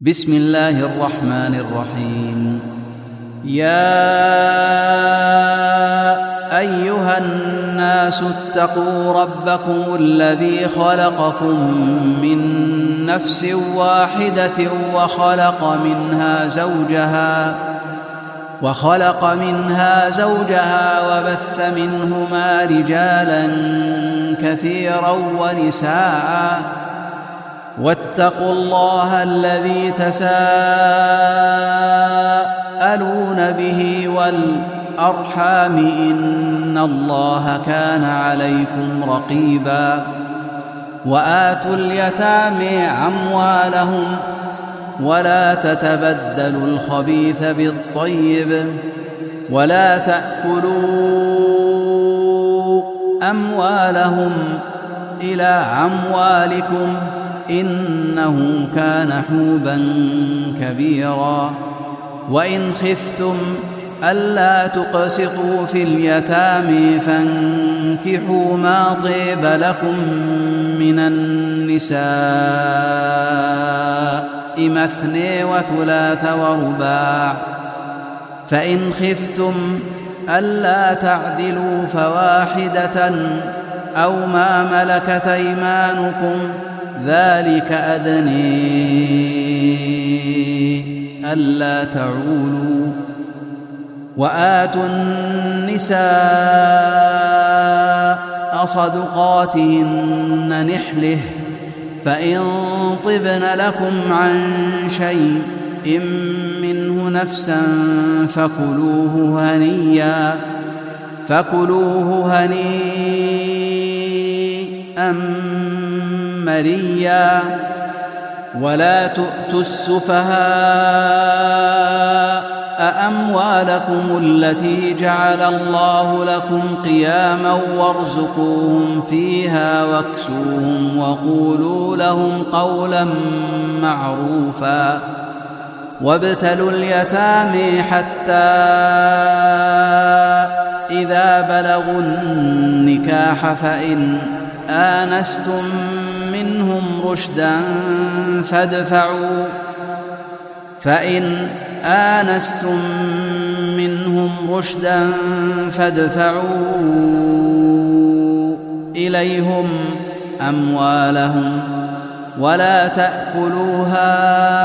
بسم الله الرحمن الرحيم. يا أيها الناس اتقوا ربكم الذي خلقكم من نفس واحدة وخلق منها زوجها وبث منهما رجالا كثيرا ونساء واتقوا الله الذي تساءلون به والأرحام إن الله كان عليكم رقيبا. وآتوا اليتامى أموالهم ولا تتبدلوا الخبيث بالطيب ولا تأكلوا أموالهم إلى أموالكم إنه كان حوبا كبيرا. وإن خفتم ألا تقسطوا في اليتامى فانكحوا ما طيب لكم من النساء مثني وثلاث ورباع، فإن خفتم ألا تعدلوا فواحدة أو ما ملكت أيمانكم ذلك أدني ألا تعولوا. وآتوا النساء صدقاتهن نحله فإن طبن لكم عن شيء منه نفسا فكلوه هنيئا مريا. ولا تؤتوا السفهاء أموالكم التي جعل الله لكم قياما وارزقوهم فيها واكسوهم وقولوا لهم قولا معروفا. وابتلوا اليتامى حتى إذا بلغوا النكاح فإن آنستم منهم رشدا فادفعوا إليهم أموالهم ولا تأكلوها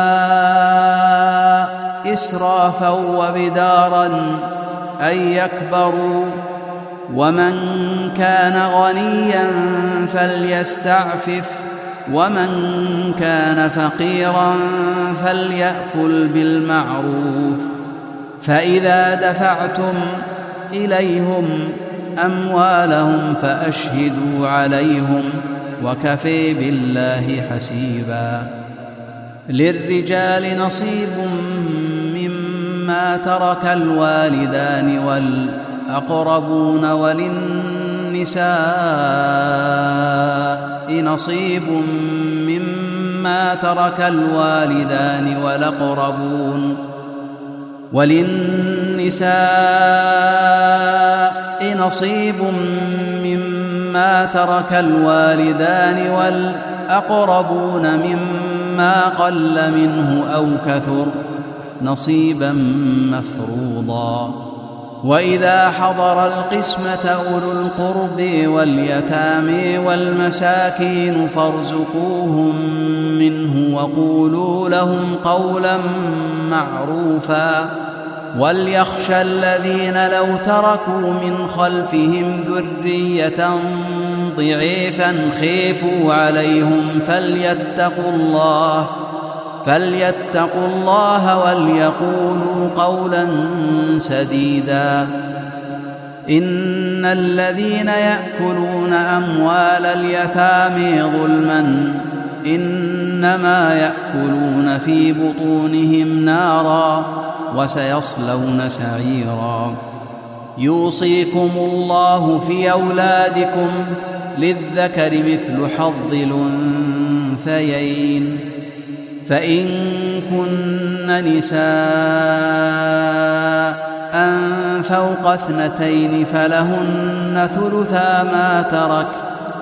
إسرافا وبدارا أن يكبروا. ومن كان غنيا فليستعفف ومن كان فقيرا فليأكل بالمعروف. فإذا دفعتم إليهم أموالهم فأشهدوا عليهم وكفى بالله حسيبا. للرجال نصيب مما ترك الوالدان والأقربون وللنساء نصيب مما ترك الوالدان والأقربون مما قل منه أو كثر نصيبا مفروضا. وإذا حضر القسمة أولو القرب واليتامى والمساكين فارزقوهم منه وقولوا لهم قولا معروفا. وليخشى الذين لو تركوا من خلفهم ذرية ضعيفا خيفوا عليهم فليتقوا الله وليقولوا قولا سديدا. إن الذين يأكلون أموال اليتامى ظلما إنما يأكلون في بطونهم نارا وسيصلون سعيرا. يوصيكم الله في أولادكم للذكر مثل حظ الأنثيين. فإن كن نساء فوق 2 فلهن ثلثا ما ترك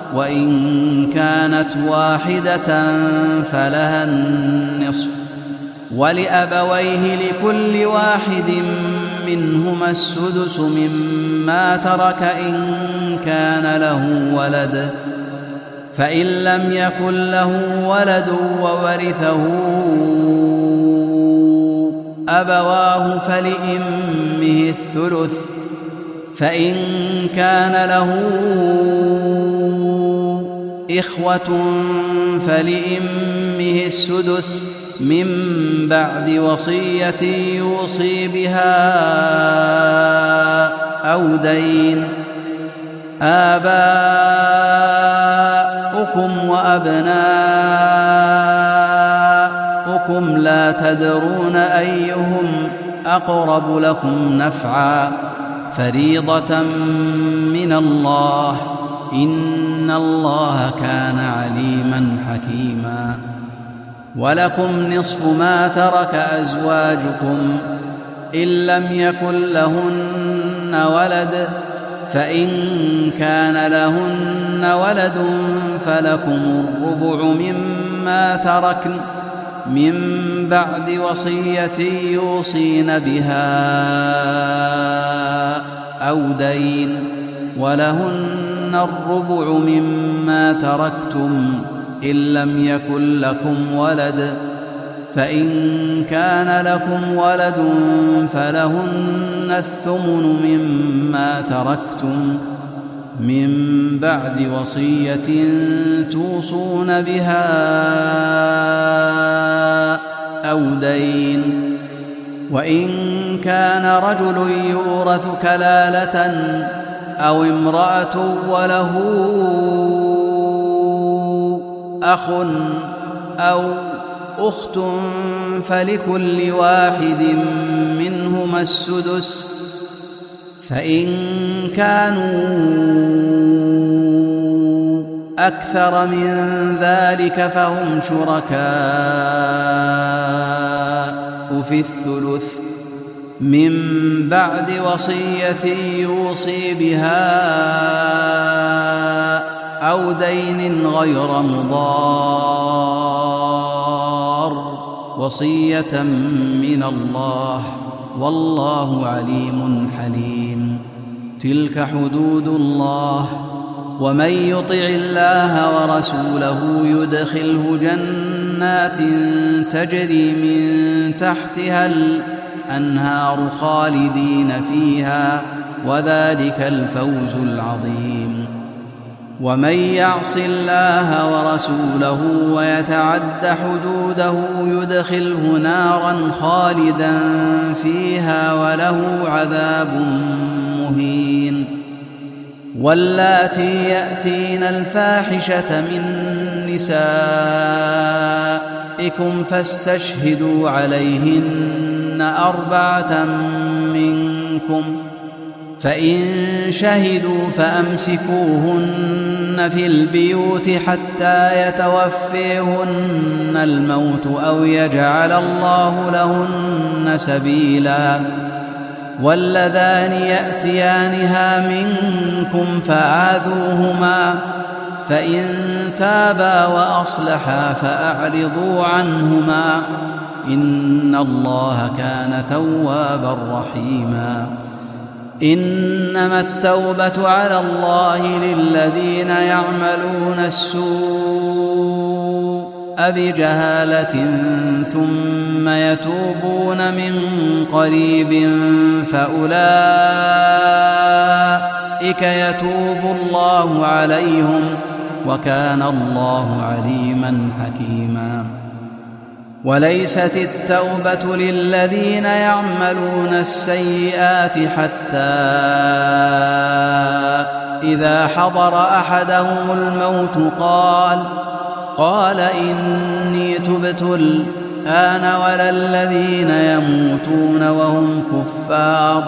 وإن كانت واحدة فلها النصف ولأبويه لكل واحد منهما السدس مما ترك إن كان له ولد، فإن لم يكن له ولد وورثه أبواه فلأمه الثلث، فإن كان له إخوة فلأمه السدس من بعد وصية يوصي بها أو دين. آباؤكم وأبناؤكم لا تدرون أيهم أقرب لكم نفعا، فريضة من الله، إن الله كان عليما حكيما. ولكم نصف ما ترك أزواجكم إن لم يكن لهن ولد، فإن كان لهن ولد فلكم الربع مما تركن من بعد وصية يوصين بها أو دين، ولهن الربع مما تركتم إن لم يكن لكم ولد، فإن كان لكم ولد فلهن الثمن مما تركتم من بعد وصية توصون بها أو دين. وإن كان رجل يورث كلالة أو امرأة وله أخ أو أخت فلكل واحد منهما السدس، فإن كانوا أكثر من ذلك فهم شركاء في الثلث من بعد وصية يوصي بها أو دين غير مضار، وصية من الله، والله عليم حليم. تلك حدود الله، ومن يطع الله ورسوله يدخله جنات تجري من تحتها الأنهار خالدين فيها، وذلك الفوز العظيم. ومن يعص الله ورسوله ويتعد حدوده يدخله نارا خالدا فيها وله عذاب مهين. واللاتي يأتين الفاحشة من نسائكم فاستشهدوا عليهن 4 منكم، فإن شهدوا فأمسكوهن في البيوت حتى يتوفيهن الموت أو يجعل الله لهن سبيلا. واللذان يأتيانها منكم فآذوهما، فإن تابا وأصلحا فأعرضوا عنهما، إن الله كان توابا رحيما. إنما التوبة على الله للذين يعملون السوء بجهالة ثم يتوبون من قريب فأولئك يتوب الله عليهم، وكان الله عليما حكيما. وليست التوبة للذين يعملون السيئات حتى إذا حضر أحدهم الموت قال إني تبت الآن، ولا الذين يموتون وهم كفار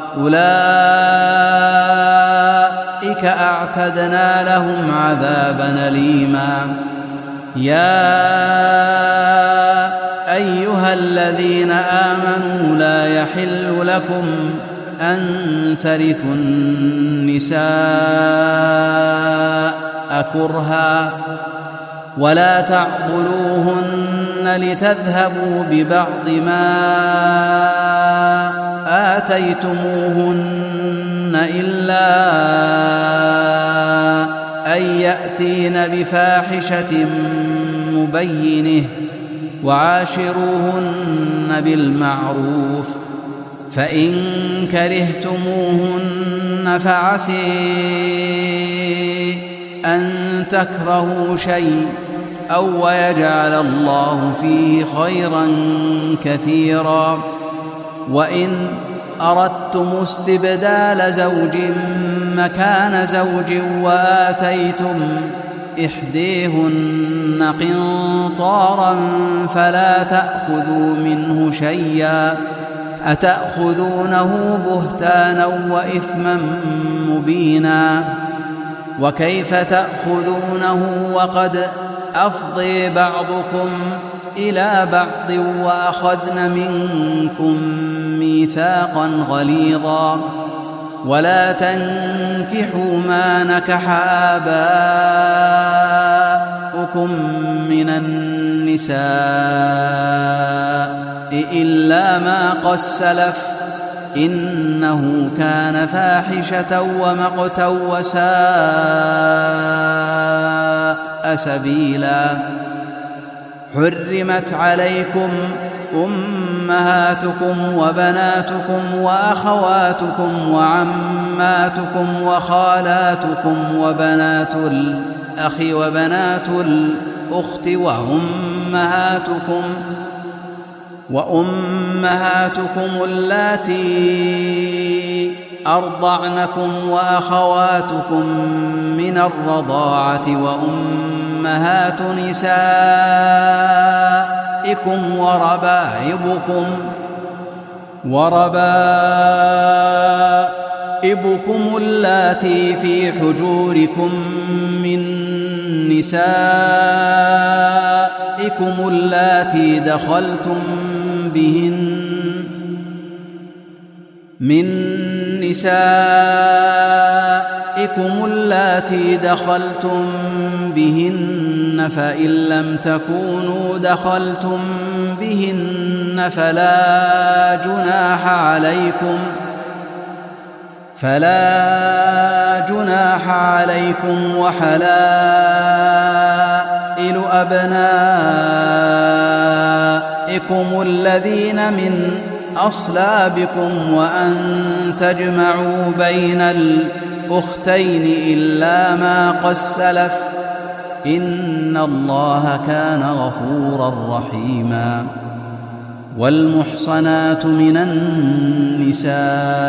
أولئك أعتدنا لهم عذابا أليما. يا أيها الذين آمنوا لا يحل لكم أن ترثوا النساء كرها، ولا تعضلوهن لتذهبوا ببعض ما آتيتموهن إلا أن يأتين بفاحشة مبينة وعاشروهن بالمعروف فإن كرهتموهن فعسي أن تكرهوا شيء أو يجعل الله فيه خيرا كثيرا وإن أردتم استبدال زوج مكان زوج وآتيتم إحديهن قنطارا فلا تأخذوا منه شيئا أتأخذونه بهتانا وإثما مبينا وكيف تأخذونه وقد أفضي بعضكم إلى بعض وأخذن منكم ميثاقا غليظا ولا تنكحوا ما نكح آباؤكم من النساء إلا ما قد سلف إنه كان فاحشة ومقتا وساء سبيلا حرمت عليكم أمهاتكم وبناتكم وأخواتكم وعماتكم وخالاتكم وبنات الأخ وبنات الأخت وأمهاتكم اللاتي أرضعنكم وأخواتكم من الرضاعة وأمهات نسائكم وربائبكم اللاتي في حجوركم من نسائكم اللاتي دخلتم بهن فإن لم تكونوا دخلتم بهن فلا جناح عليكم وحلائل أبنائكم الذين من أصلابكم وأن تجمعوا بين الأختين إلا ما قد سلف إن الله كان غفورا رحيما والمحصنات من النساء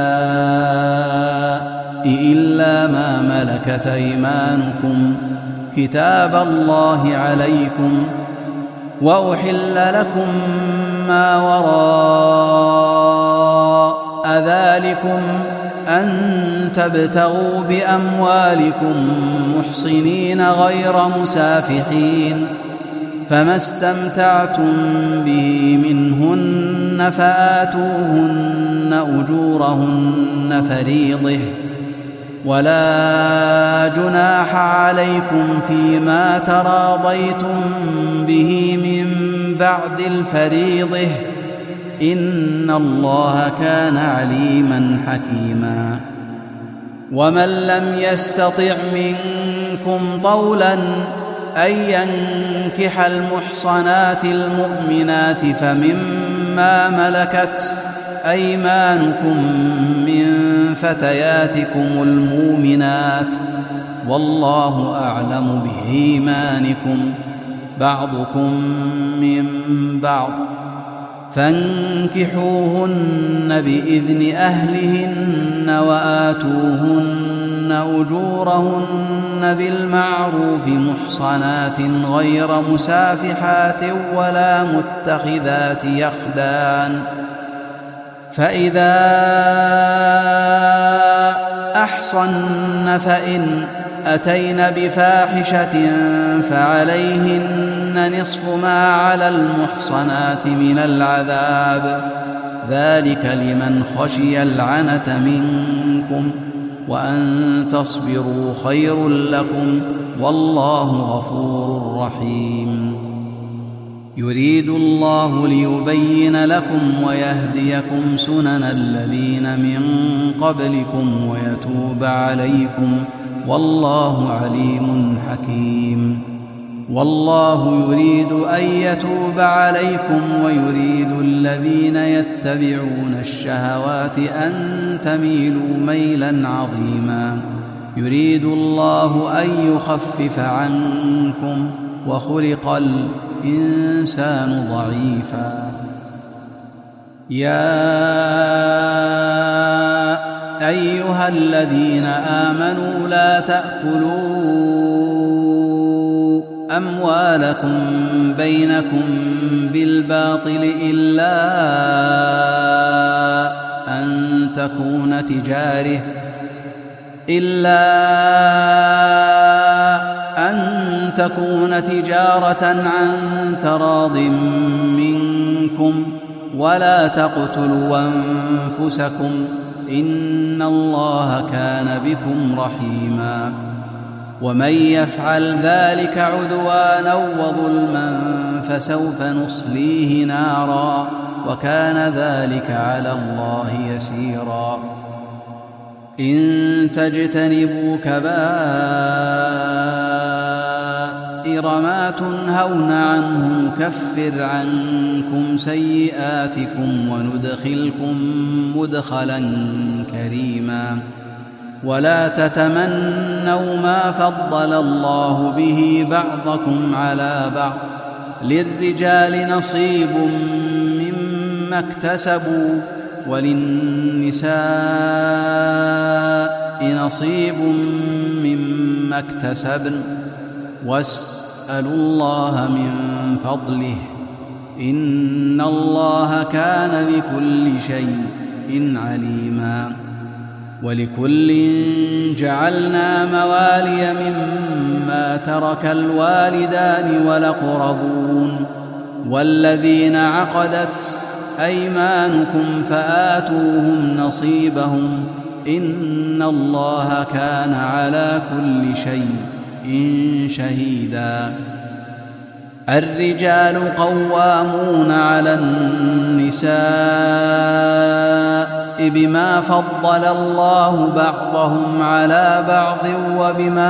إلا ما ملكت أيمانكم كتاب الله عليكم وأحل لكم ما وراء ذلكم أن تبتغوا بأموالكم محصنين غير مسافحين فما استمتعتم به منهن فآتوهن أجورهن فريضة ولا جناح عليكم فيما تراضيتم به من بعد الفريضة إن الله كان عليما حكيما ومن لم يستطع منكم طولا أن ينكح المحصنات المؤمنات فمما ملكت أيمانكم من فتياتكم المؤمنات والله أعلم بإيمانكم بعضكم من بعض فانكحوهن بإذن أهلهن وآتوهن أجورهن بالمعروف محصنات غير مسافحات ولا متخذات يخدان فإذا أحصن فإن أتين بفاحشة فعليهن نصف ما على المحصنات من العذاب ذلك لمن خشي العنة منكم وأن تصبروا خير لكم والله غفور رحيم يريد الله ليبين لكم ويهديكم سنن الذين من قبلكم ويتوب عليكم، والله عليم حكيم. والله يريد أن يتوب عليكم ويريد الذين يتبعون الشهوات أن تميلوا ميلا عظيما. يريد الله أن يخفف عنكم وخلق الإنسان ضعيفا. يا أيها الذين آمنوا لا تأكلوا أموالكم بينكم بالباطل إلا أن تكون تجارة عن تراض منكم، ولا تقتلوا أنفسكم إن الله كان بكم رحيما. ومن يفعل ذلك عدوانا وظلما فسوف نصليه نارا، وكان ذلك على الله يسيرا. إن تجتنبوا كبائر ما تنهون عنه نكفر عنكم سيئاتكم وندخلكم مدخلا كريما. ولا تتمنوا ما فضل الله به بعضكم على بعض، للرجال نصيب مما اكتسبوا وللنساء نصيب مما اكتسبن، واسألوا الله من فضله إن الله كان بكل شيء عليما. ولكل جعلنا موالي مما ترك الوالدان والأقربون والذين عقدت أيمانكم فآتوهم نصيبهم إن الله كان على كل شيء شهيدا. الرجال قوامون على النساء بما فضل الله بعضهم على بعض وبما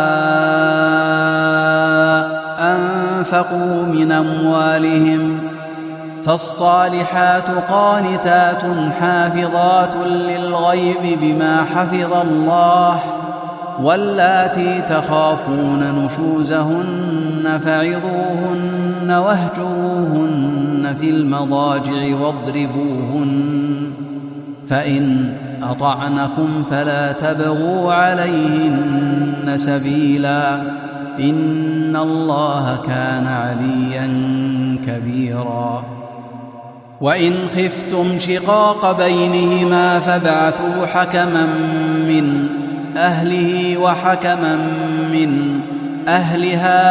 أنفقوا من أموالهم، فالصالحات قانتات حافظات للغيب بما حفظ الله، واللاتي تخافون نشوزهن فعظوهن واهجروهن في المضاجع واضربوهن، فإن أطعنكم فلا تبغوا عليهن سبيلا إن الله كان عليا كبيرا. وإن خفتم شقاق بينهما فابعثوا حكما من أهله وحكما من أهلها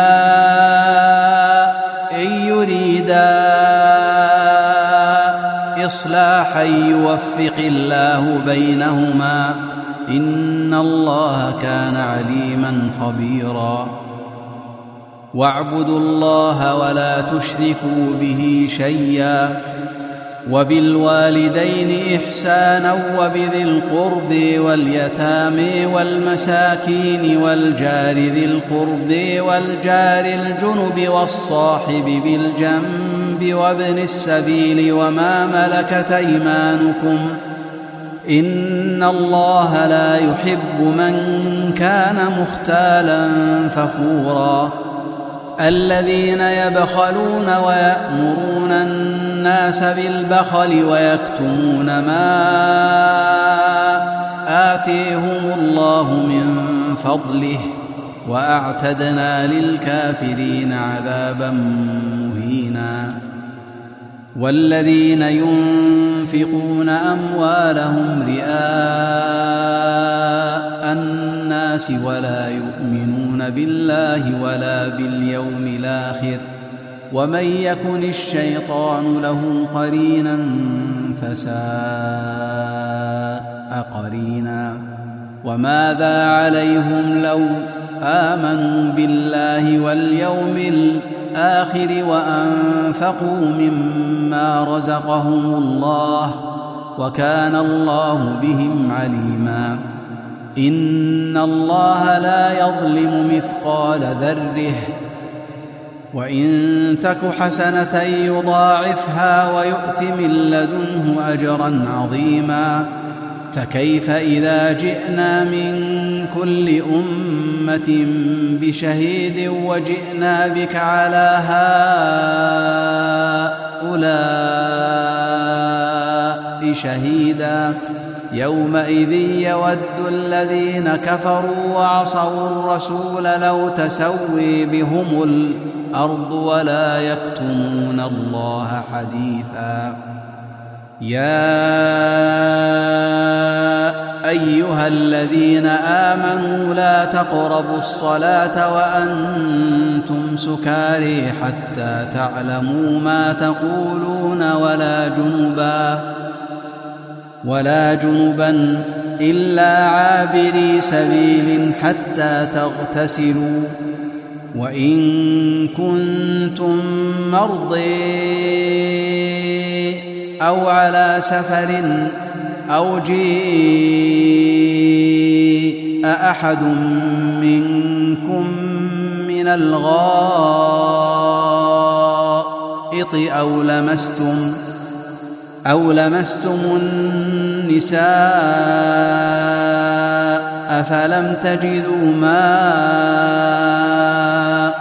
إن يريدا إصلاحا يوفق الله بينهما إن الله كان عليما خبيرا. واعبدوا الله ولا تشركوا به شيئا، وبالوالدين إحسانا وبذي القرب واليتامى والمساكين والجار ذي القرب والجار الجنب والصاحب بالجنب وابن السبيل وما ملكت أيمانكم إن الله لا يحب من كان مختالا فخورا. الذين يبخلون ويأمرون الناس بالبخل ويكتمون ما آتيهم الله من فضله وأعتدنا للكافرين عذابا مهينا. والذين ينفقون أموالهم رئاء الناس ولا يؤمنون بالله ولا باليوم الآخر ومن يكن الشيطان له قرينا فساء قرينا. وماذا عليهم لو آمنوا بالله واليوم الآخر وأنفقوا مما رزقهم الله وكان الله بهم عليما إن الله لا يظلم مثقال ذرة وإن تك حسنة يضاعفها ويؤت من لدنه أجرا عظيما فكيف إذا جئنا من كل أمة بشهيد وجئنا بك على هؤلاء شهيدا يومئذ يود الذين كفروا وعصوا الرسول لو تسوي بهم الأرض ولا يكتمون الله حديثا يا أيها الذين آمنوا لا تقربوا الصلاة وأنتم سكارى حتى تعلموا ما تقولون ولا جنبا إلا عابري سبيل حتى تغتسلوا وإن كنتم مرضى أو على سفر أو جاء أحد منكم من الغائط أو لمستم النساء فلم تجدوا ماء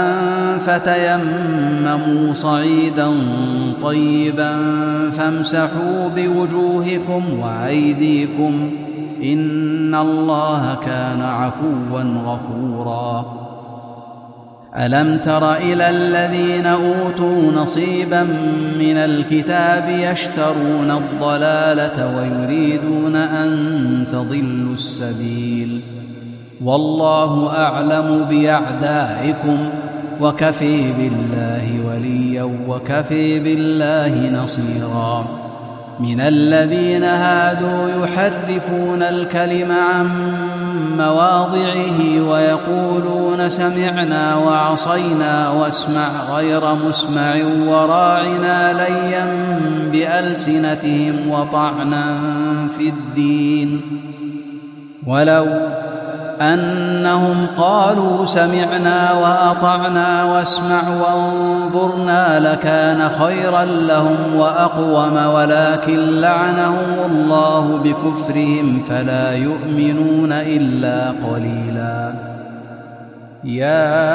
فتيمموا صعيدا طيبا فامسحوا بوجوهكم وأيديكم إن الله كان عفوا غفورا ألم تر إلى الذين أوتوا نصيبا من الكتاب يشترون الضلالة ويريدون أن تضلوا السبيل والله أعلم بأعدائكم وكفى بالله وليا وكفى بالله نصيرا من الذين هادوا يحرفون الكلم عن مواضعه ويقولون سمعنا وعصينا واسمع غير مسمع وراعنا ليا بألسنتهم وطعنا في الدين ولو أنهم قالوا سمعنا وأطعنا واسمع وانظرنا لكان خيرا لهم وأقوم ولكن لعنهم الله بكفرهم فلا يؤمنون إلا قليلا يا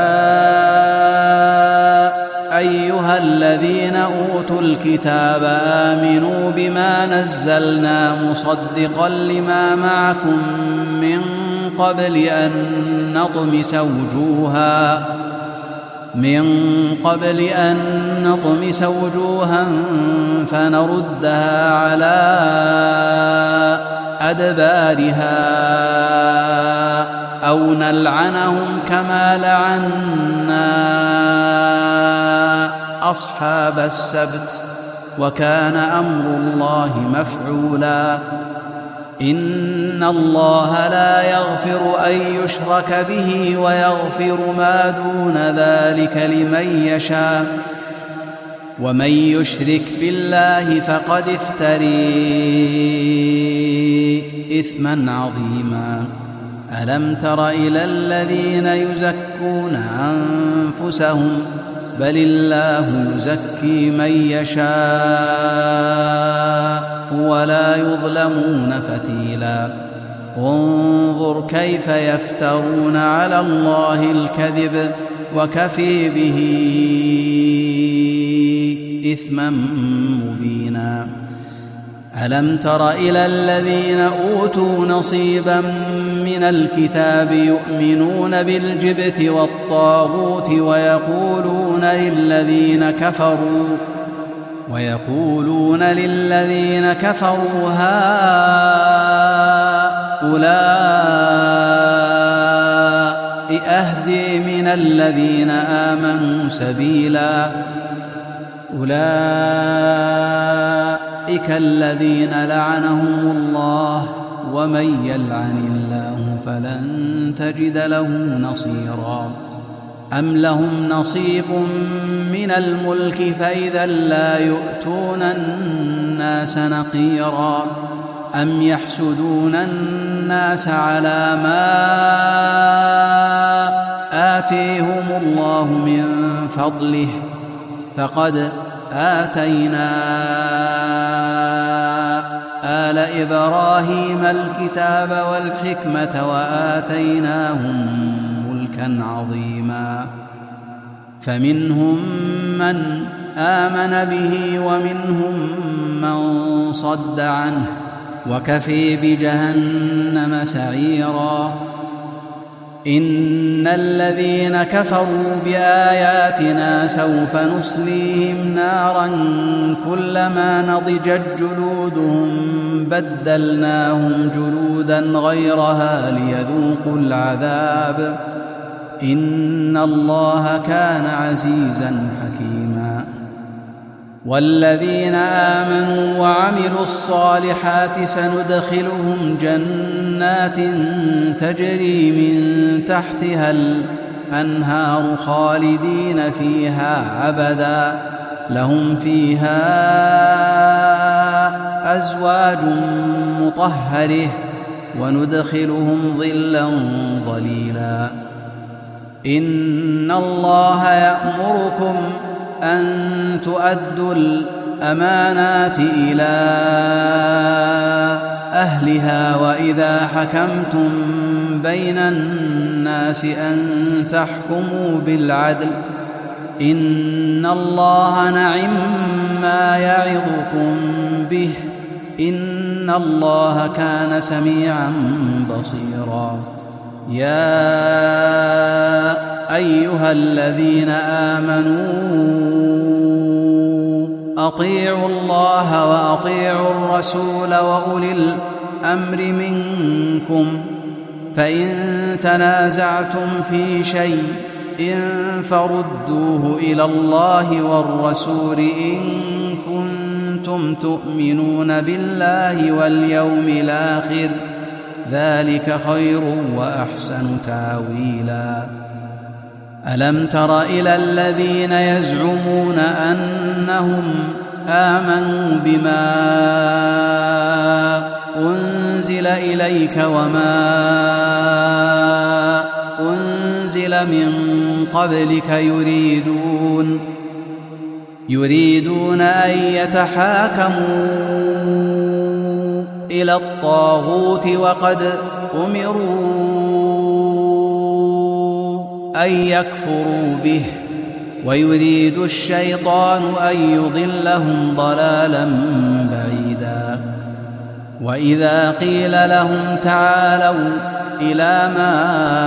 أيها الذين أوتوا الكتاب آمنوا بما نزلنا مصدقا لما معكم من قبل أن نطمس وجوها فنردها على أدبارها أو نلعنهم كما لعنا أصحاب السبت وكان أمر الله مفعولا إن الله لا يغفر أن يشرك به ويغفر ما دون ذلك لمن يشاء ومن يشرك بالله فقد افترى إثما عظيما ألم تر إلى الذين يزكون أنفسهم بل الله يزكي من يشاء ولا يظلمون فتيلا انظر كيف يفترون على الله الكذب وكفى به إثما مبينا ألم تر إلى الذين أوتوا نصيبا من الكتاب يؤمنون بالجبت والطاغوت ويقولون للذين كفروا هؤلاء أهدي من الذين آمنوا سبيلا أولئك الذين لعنهم الله ومن يلعن الله فلن تجد له نصيرا أم لهم نصيب من الملك فإذا لا يؤتون الناس نقيرا أم يحسدون الناس على ما آتيهم الله من فضله فقد آتينا آل إبراهيم الكتاب والحكمة وآتيناهم ملكا عظيما فمنهم من آمن به ومنهم من صد عنه وكفي بجهنم سعيرا إن الذين كفروا بآياتنا سوف نصليهم نارا كلما نضجت جلودهم بدلناهم جلودا غيرها ليذوقوا العذاب إن الله كان عزيزا حكيما والذين آمنوا وعملوا الصالحات سندخلهم جنات تجري من تحتها الأنهار خالدين فيها أبدا لهم فيها أزواج مطهرة وندخلهم ظلا ظليلا إن الله يأمركم أن تؤدوا الأمانات إلى أهلها وإذا حكمتم بين الناس أن تحكموا بالعدل إن الله نعم ما يعظكم به إن الله كان سميعا بصيرا يا أيها الذين آمنوا أطيعوا الله وأطيعوا الرسول وأولي الأمر منكم فإن تنازعتم في شيء فردوه إلى الله والرسول إن كنتم تؤمنون بالله واليوم الآخر ذلك خير وأحسن تاويلا ألم تر إلى الذين يزعمون أنهم آمنوا بما أنزل إليك وما أنزل من قبلك يريدون أن يتحاكموا إلى الطاغوت وقد أمروا أن يكفروا به ويريد الشيطان أن يضلهم ضلالا بعيدا وإذا قيل لهم تعالوا إلى ما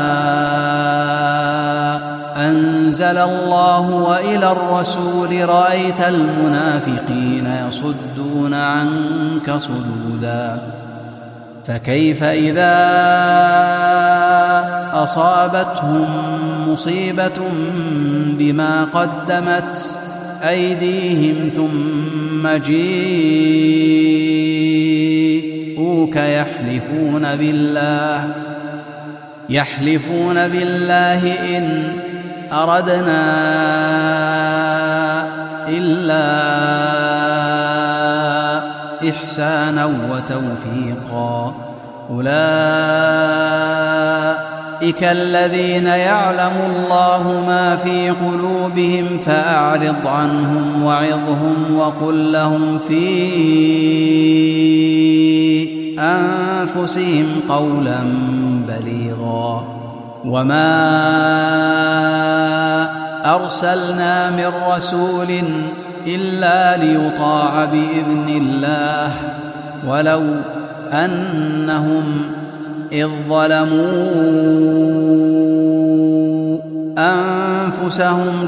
أنزل الله وإلى الرسول رأيت المنافقين يصدون عنك صدودا فكيف إذا أصابتهم مصيبة بما قدمت أيديهم ثم جيءوك يحلفون بالله إن أردنا إلا إحسانا وتوفيقا أولئك الذين يعلم الله ما في قلوبهم فأعرض عنهم وعظهم وقل لهم في أنفسهم قولا بليغا وما أرسلنا من رسول إلا ليطاع بإذن الله ولو أنهم إذ ظلموا أنفسهم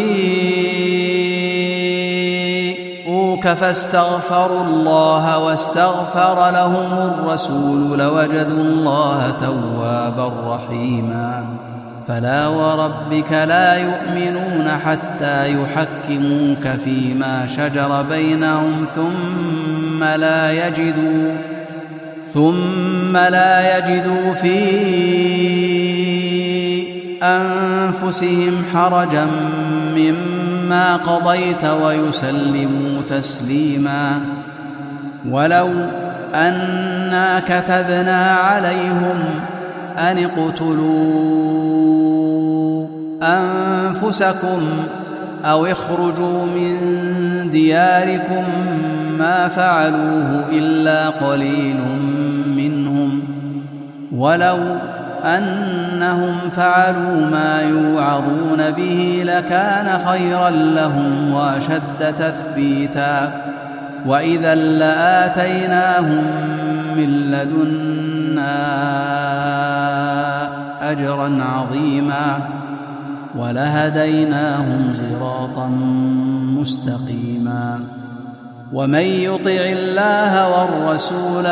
جيءوك فاستغفروا الله واستغفر لهم الرسول لوجدوا الله توابا رحيما فلا وربك لا يؤمنون حتى يحكموك فيما شجر بينهم ثم ثم لا يجدوا في أنفسهم حرجا مما قضيت ويسلموا تسليما. ولو أنا كتبنا عليهم أن اقتلوا أنفسكم أو اخرجوا من دياركم ما فعلوه إلا قليل منهم، ولو أنهم فعلوا ما يوعظون به لكان خيرا لهم وأشد تثبيتا، وإذا لآتيناهم من لدنا أجرا عظيما ولهديناهم صراطا مستقيما. ومن يطع الله والرسول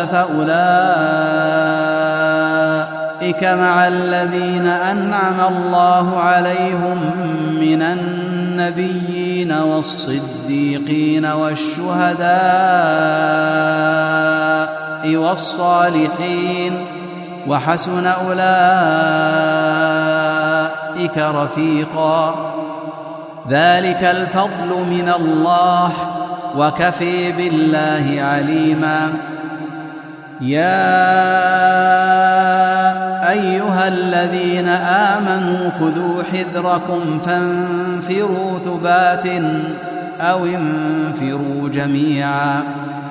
فأولئك مع الذين أنعم الله عليهم من النبيين والصديقين والشهداء والصالحين، وحسن أولئك رفيقا. ذلك الفضل من الله وكفى بالله عليما. يا أيها الذين آمنوا خذوا حذركم فانفروا ثبات أو انفروا جميعا.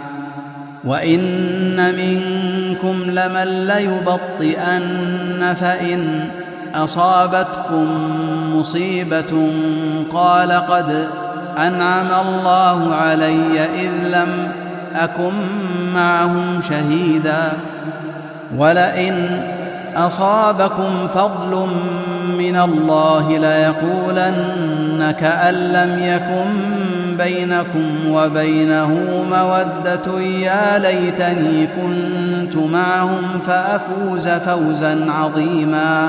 وإن منكم لمن ليبطئن فإن أصابتكم مصيبة قال قد أنعم الله علي إذ لم أكن معهم شهيدا، ولئن أصابكم فضل من الله ليقولن كأن لم يكن بينكم وبينه مودة يا ليتني كنت معهم فأفوز فوزا عظيما.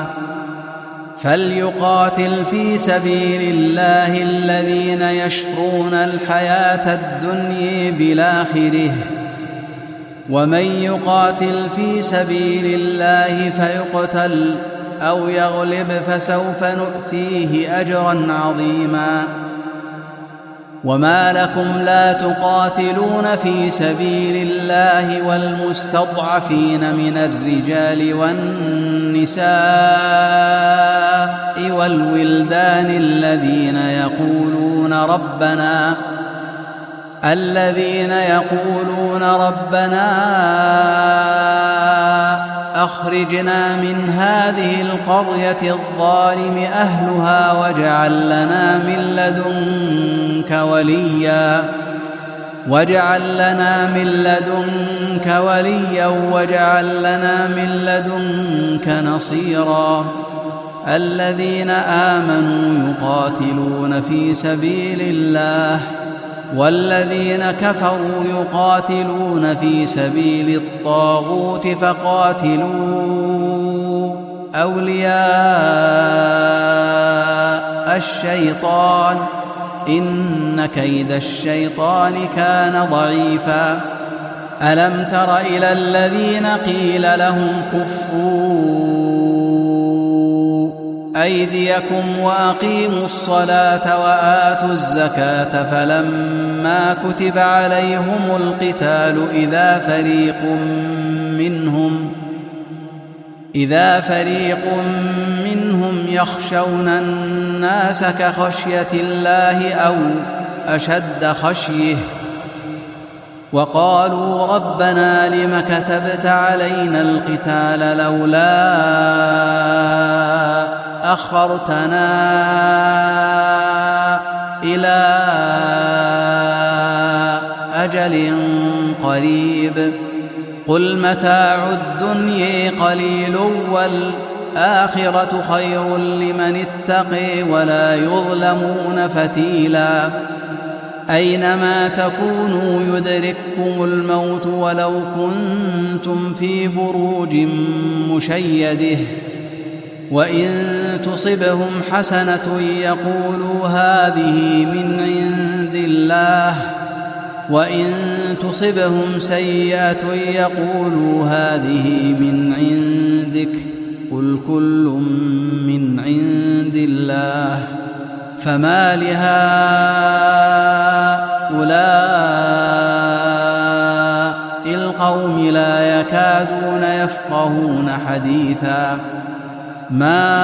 فليقاتل في سبيل الله الذين يشرون الحياة الدنيا بالآخرة، ومن يقاتل في سبيل الله فيقتل أو يغلب فسوف نؤتيه أجرا عظيما. وما لكم لا تقاتلون في سبيل الله والمستضعفين من الرجال والنساء والولدان الذين يقولون ربنا أخرجنا من هذه القرية الظالم أهلها واجعل لنا من لدنك وليا واجعل لنا من لدنك نصيرا. الذين آمنوا يقاتلون في سبيل الله والذين كفروا يقاتلون في سبيل الطاغوت فقاتلوا أولياء الشيطان إن كيد الشيطان كان ضعيفا. ألم تر إلى الذين قيل لهم كفوا أيديكم وأقيموا الصلاة وآتوا الزكاة فلما كتب عليهم القتال إذا فريق منهم يخشون الناس كخشية الله أو أشد خشيه وقالوا ربنا لم كتبت علينا القتال لولا أخرتنا إلى أجل قريب قل متاع الدنيا قليل والآخرة خير لمن اتقي ولا يظلمون فتيلا. أينما تكونوا يدرككم الموت ولو كنتم في بروج مشيده وإن تصبهم حسنة يقولوا هذه من عند الله وإن تصبهم سيئة يقولوا هذه من عندك قل كل من عند الله فما لهؤلاء القوم لا يكادون يفقهون حديثا ما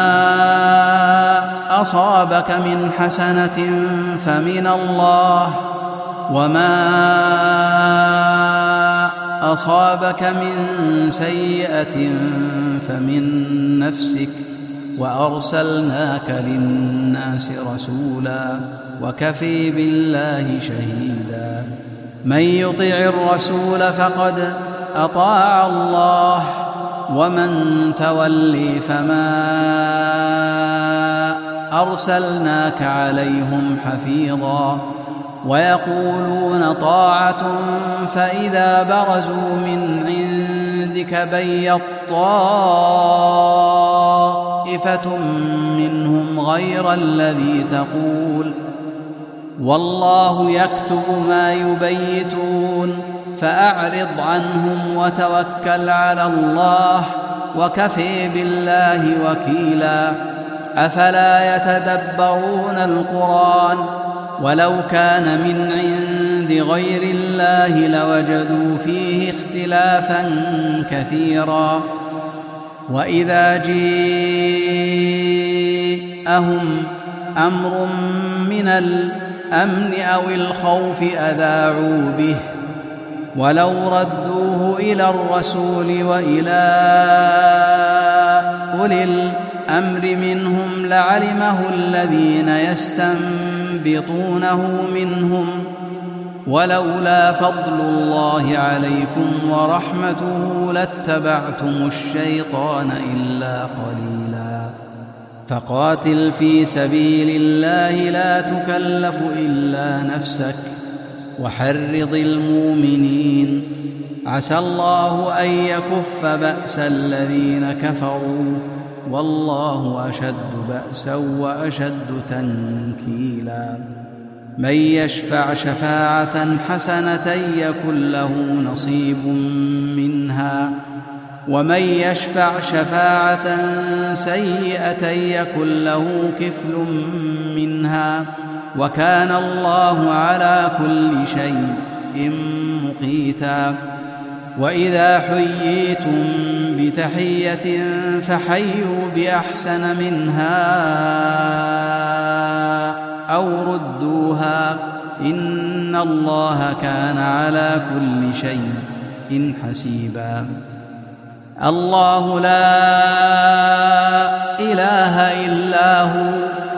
أصابك من حسنة فمن الله وما أصابك من سيئة فمن نفسك وأرسلناك للناس رسولا وكفى بالله شهيدا من يطع الرسول فقد أطاع الله ومن تولي فما أرسلناك عليهم حفيظا ويقولون طاعة فإذا برزوا من عندك بيت طائفة منهم غير الذي تقول والله يكتب ما يبيتون فأعرض عنهم وتوكل على الله وكفى بالله وكيلا أفلا يتدبرون القرآن ولو كان من عند غير الله لوجدوا فيه اختلافا كثيرا وإذا جاءهم أمر من الأمن أو الخوف أذاعوا به ولو ردوه إلى الرسول وإلى أولي الأمر منهم لعلمه الذين يستنبطونه منهم ولولا فضل الله عليكم ورحمته لاتبعتم الشيطان إلا قليلا فقاتل في سبيل الله لا تكلف إلا نفسك وحرض المؤمنين عسى الله أن يكف بأس الذين كفروا والله أشد بأسا وأشد تنكيلا من يشفع شفاعة حسنة يكن له نصيب منها ومن يشفع شفاعة سيئة يكن له كفل منها وكان الله على كل شيء مقيتا وإذا حييتم بتحية فحيوا بأحسن منها أو ردوها إن الله كان على كل شيء حسيبا الله لا إله إلا هو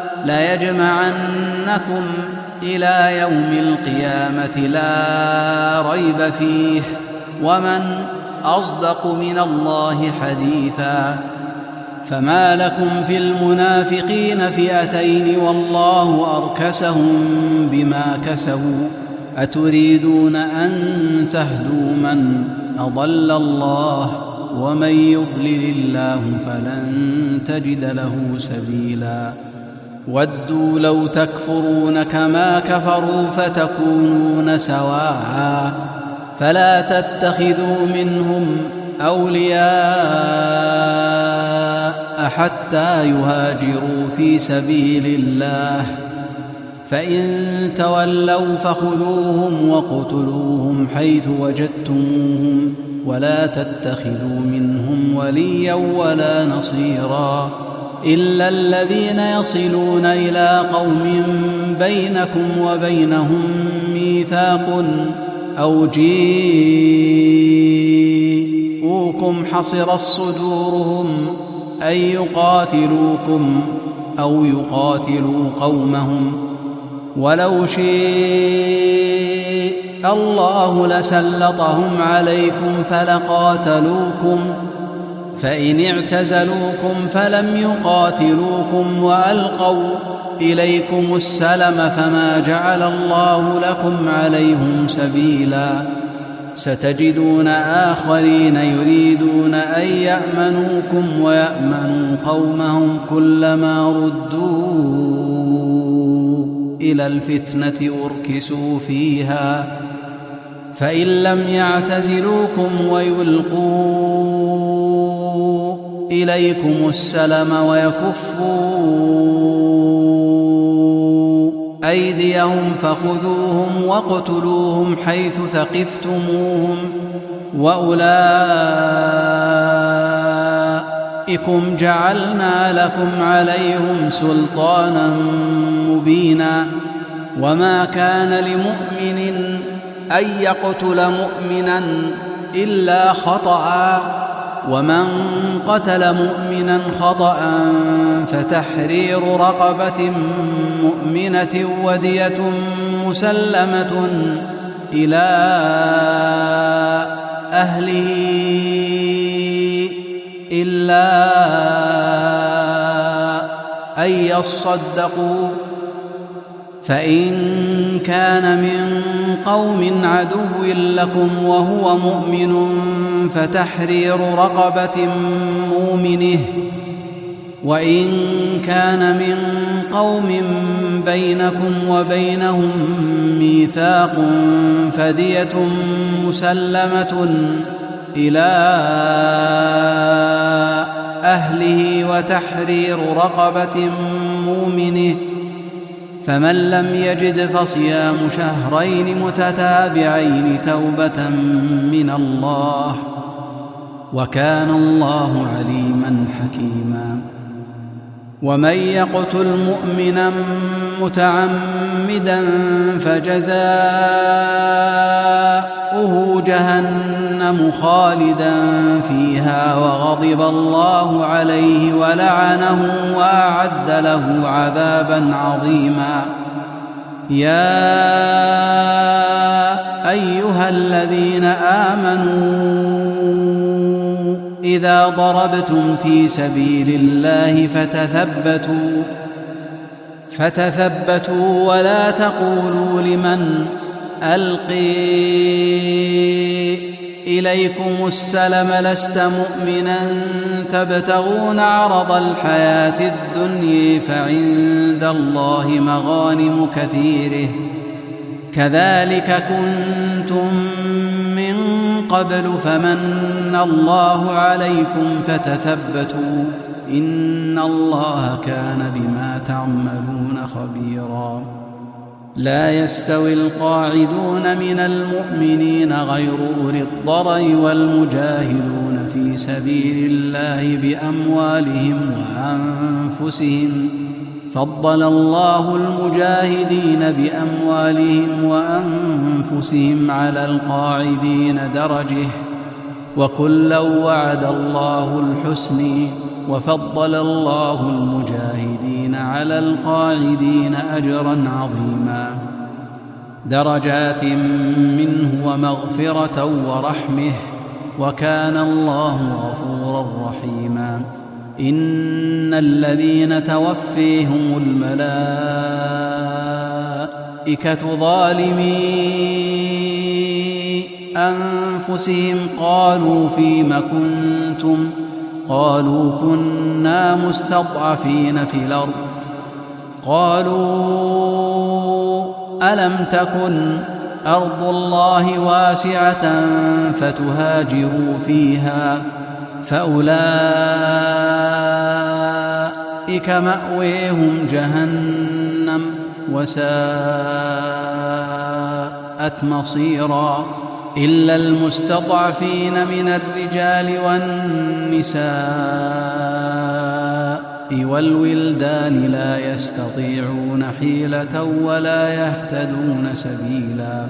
ليجمعنكم إلى يوم القيامة لا ريب فيه ومن أصدق من الله حديثا فما لكم في المنافقين فئتين والله أركسهم بما كسبوا أتريدون أن تهدوا من أضل الله ومن يضلل الله فلن تجد له سبيلا ودوا لو تكفرون كما كفروا فتكونون سواء فلا تتخذوا منهم أولياء حتى يهاجروا في سبيل الله فإن تولوا فخذوهم وقتلوهم حيث وجدتموهم ولا تتخذوا منهم وليا ولا نصيرا إلا الذين يصلون إلى قوم بينكم وبينهم ميثاق أو جيءوكم حصرت صدورهم أن يقاتلوكم أو يقاتلوا قومهم ولو شاء الله لسلطهم عليكم فلقاتلوكم فإن اعتزلوكم فلم يقاتلوكم وألقوا إليكم السلم فما جعل الله لكم عليهم سبيلا ستجدون آخرين يريدون أن يأمنوكم ويأمنوا قومهم كلما ردوا إلى الفتنة أركسوا فيها فإن لم يعتزلوكم ويلقوا إليكم السلم ويكفوا أيديهم فخذوهم واقتلوهم حيث ثقفتموهم وأولئكم جعلنا لكم عليهم سلطانا مبينا وما كان لمؤمن أن يقتل مؤمنا إلا خطأ ومن قتل مؤمنا خطأ فتحرير رقبة مؤمنة ودية مسلمة إلى أهله إلا أن يصدقوا فإن كان من قوم عدو لكم وهو مؤمن فتحرير رقبة مؤمنة وإن كان من قوم بينكم وبينهم ميثاق فدية مسلمة إلى أهله وتحرير رقبة مؤمنة فمن لم يجد فصيام شهرين متتابعين توبة من الله وكان الله عليما حكيما ومن يقتل مؤمنا متعمدا فجزاؤه جهنم خالدا فيها وغضب الله عليه ولعنه وأعد له عذابا عظيما يا أيها الذين آمنوا إذا ضربتم في سبيل الله فتثبتوا ولا تقولوا لمن ألقي إليكم السلم لست مؤمنا تبتغون عرض الحياة الدنيا فعند الله مغانم كثيره كذلك كنتم من قبل فمن الله عليكم فتثبتوا إن الله كان بما تعملون خبيرا لا يستوي القاعدون من المؤمنين غير أولي الضرر والمجاهدون في سبيل الله بأموالهم وأنفسهم فضل الله المجاهدين بأموالهم وأنفسهم على القاعدين درجة وكلا وعد الله الحسنى وفضل الله المجاهدين على القاعدين أجرا عظيما درجات منه ومغفرة ورحمه وكان الله غفورا رحيما إن الذين توفيهم الملائكة ظالمي أنفسهم قالوا فيم كنتم قالوا كنا مستضعفين في الأرض قالوا ألم تكن أرض الله واسعة فتهاجروا فيها فأولئك مأويهم جهنم وساءت مصيرا إلا المستضعفين من الرجال والنساء والولدان لا يستطيعون حيلة ولا يهتدون سبيلا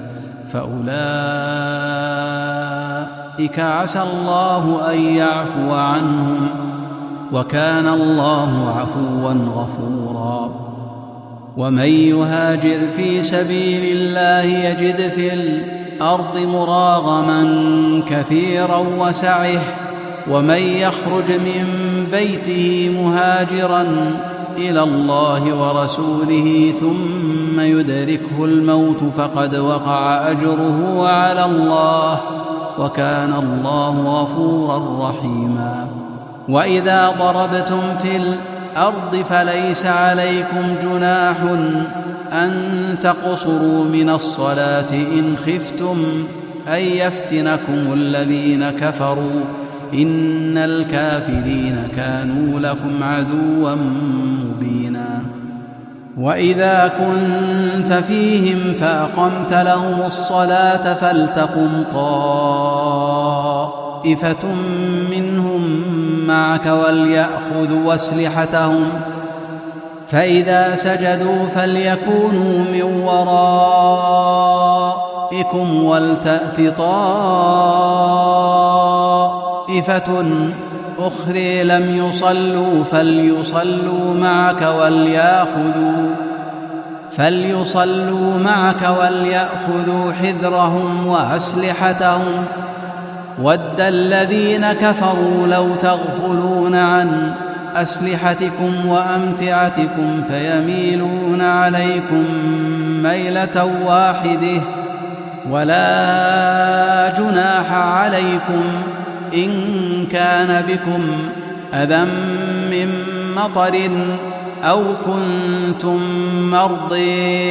فأولئك عسى الله أن يعفو عنهم وكان الله عفوا غفورا ومن يهاجر في سبيل الله يجد في الأرض مراغما كثيرا وسعه ومن يخرج من بيته مهاجرا إلى الله ورسوله ثم يدركه الموت فقد وقع أجره على الله وكان الله غفورا رحيما وإذا ضربتم في الأرض فليس عليكم جناح أن تقصروا من الصلاة إن خفتم أن يفتنكم الذين كفروا إن الكافرين كانوا لكم عدوا مبينا وإذا كنت فيهم فأقمت لهم الصلاة فلتقم طائفة منهم معك وليأخذوا أسلحتهم فإذا سجدوا فليكونوا من ورائكم ولتأت طائفة أخرى لم يصلوا فليصلوا معك وليأخذوا حذرهم وأسلحتهم ود الذين كفروا لو تغفلون عن أسلحتكم وأمتعتكم فيميلون عليكم ميلة واحدة ولا جناح عليكم إن كان بكم أذى من مطر أو كنتم مرضى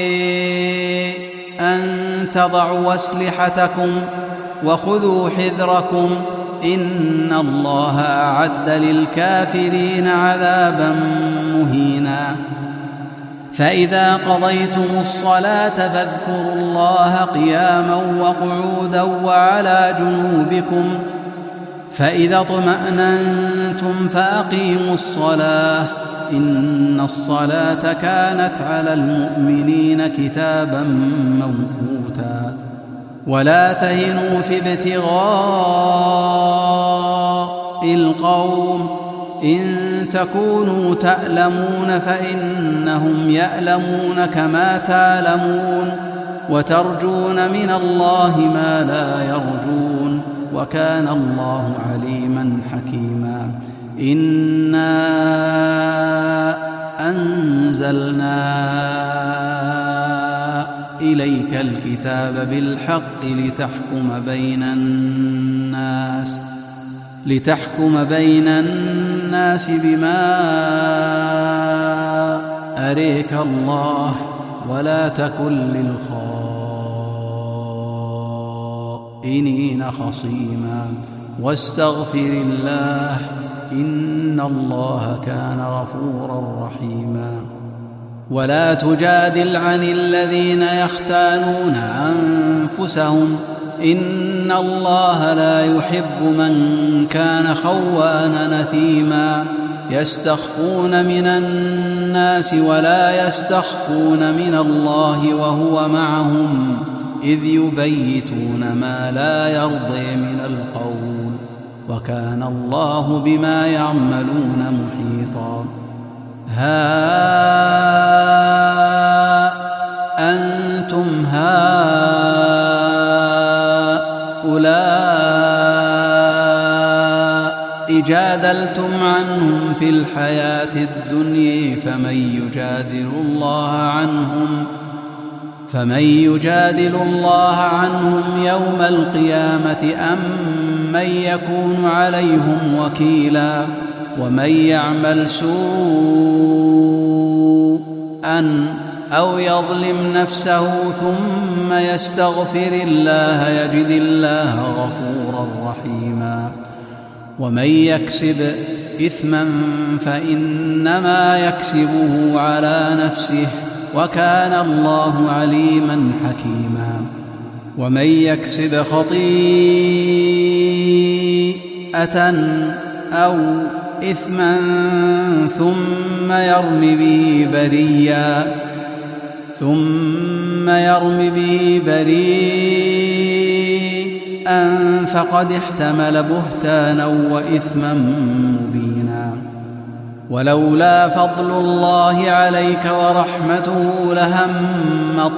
أن تضعوا أسلحتكم وخذوا حذركم إن الله أعد للكافرين عذابا مهينا فإذا قضيتم الصلاة فاذكروا الله قياما وقعودا وعلى جنوبكم فإذا اطمأننتم فأقيموا الصلاة إن الصلاة كانت على المؤمنين كتابا موقوتا ولا تهنوا في ابتغاء القوم إن تكونوا تألمون فإنهم يألمون كما تألمون وترجون من الله ما لا يرجون وكان الله عليما حكيما إنا أنزلنا إليك الكتاب بالحق لتحكم بين الناس بما أريك الله ولا تكن للخائنين خصيما واستغفر الله إن الله كان غفورا رحيما ولا تجادل عن الذين يختانون أنفسهم إن الله لا يحب من كان خوانا نثيما يستخفون من الناس ولا يستخفون من الله وهو معهم إذ يبيتون ما لا يرضي من القول وكان الله بما يعملون محيطا ها أنتم هؤلاء جادلتم عنهم في الحياة الدنيا فمن يجادل الله عنهم يوم القيامة أم من يكون عليهم وكيلا ومن يعمل سوءا أو يظلم نفسه ثم يستغفر الله يجد الله غفورا رحيما ومن يكسب إثما فإنما يكسبه على نفسه وكان الله عليما حكيما ومن يكسب خطيئة أو إثما ثم يرم به بريئا فقد احتمل بهتانا وإثما مبينا ولولا فضل الله عليك ورحمته لهم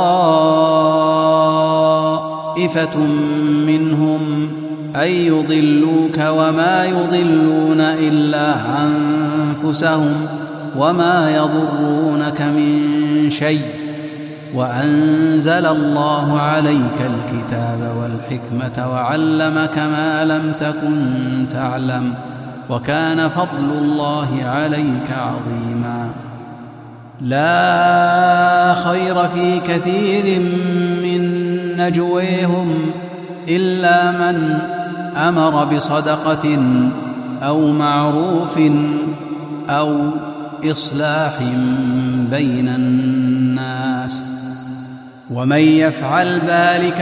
طائفة منهم أن يضلوك وما يضلون إلا أنفسهم وما يضرونك من شيء وأنزل الله عليك الكتاب والحكمة وعلمك ما لم تكن تعلم وكان فضل الله عليك عظيما لا خير في كثير من نجويهم إلا من أمر بصدقة أو معروف أو إصلاح بين الناس، ومن يفعل ذلك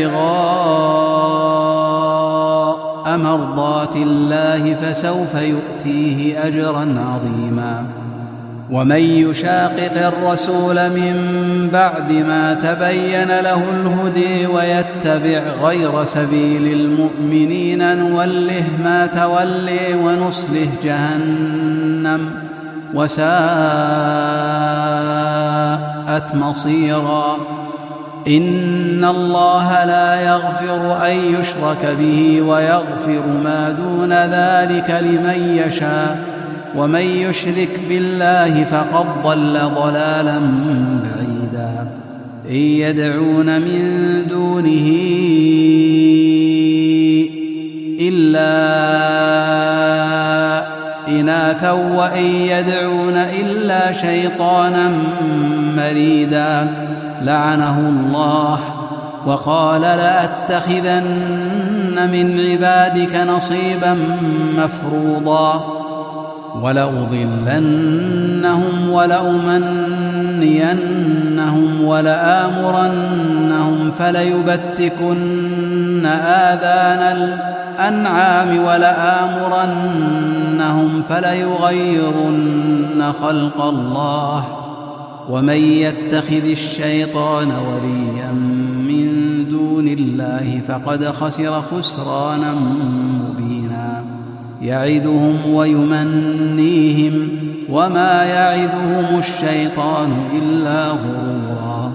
ابتغاء مرضات الله فسوف يؤتيه أجرا عظيما. ومن يشاقق الرسول من بعد ما تبين له الهدي ويتبع غير سبيل المؤمنين نوله ما تولي ونصله جهنم وساءت مصيرا. إن الله لا يغفر أن يشرك به ويغفر ما دون ذلك لمن يشاء، ومن يشرك بالله فقد ضل ضلالا بعيدا. إن يدعون من دونه إلا إناثا وإن يدعون إلا شيطانا مريدا لعنه الله وقال لأتخذن من عبادك نصيبا مفروضا ولأضلنهم ولأمنينهم ولآمرنهم فليبتكن آذان الأنعام ولآمرنهم فليغيرن خلق الله ومن يتخذ الشيطان وليا من دون الله فقد خسر خسرانا مبينا. يعدهم ويمنيهم وما يعدهم الشيطان إلا غرورا.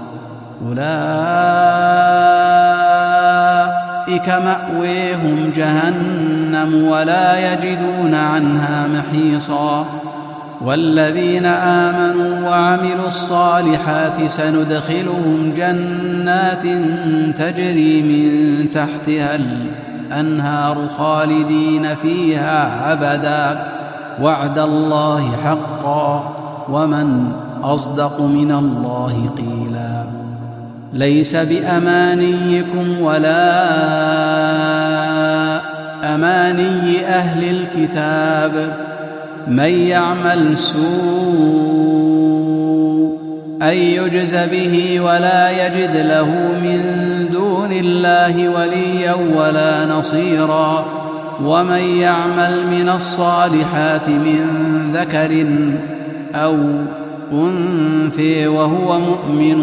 أولئك مأويهم جهنم ولا يجدون عنها محيصا. والذين آمنوا وعملوا الصالحات سندخلهم جنات تجري من تحتها الأنهار خالدين فيها أبدا وعد الله حقا ومن أصدق من الله قيلا. ليس بأمانيكم ولا أماني أهل الكتاب من يعمل سوء أن يجز به ولا يجد له من دون الله وليا ولا نصيرا. ومن يعمل من الصالحات من ذكر أو أنثى وهو مؤمن